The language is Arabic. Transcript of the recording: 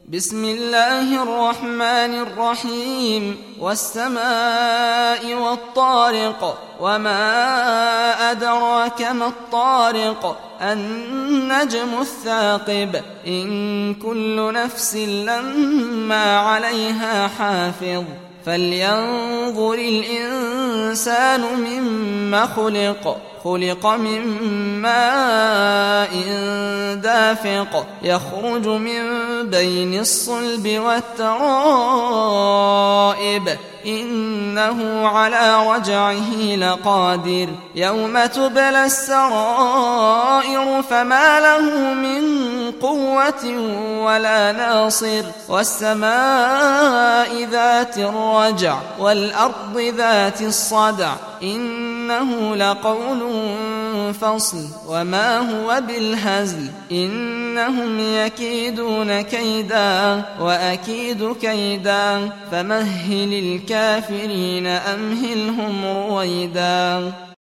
بسم الله الرحمن الرحيم والسماء والطارق وما أدراك ما الطارق النجم الثاقب إن كل نفس لما عليها حافظ فلينظر الإنسان مما خلق من ماء دافق يخرج من بين الصلب والترائب إنه على رجعه لقادر يوم تبلى السرائر فما له من قوة ولا ناصر والسماء ذات الرجع والأرض ذات الصدع إنه لقول فصل وما هو بالهزل إنهم يكيدون كيدا وأكيد كيدا فمهل الكافرين أمهلهم رويدا.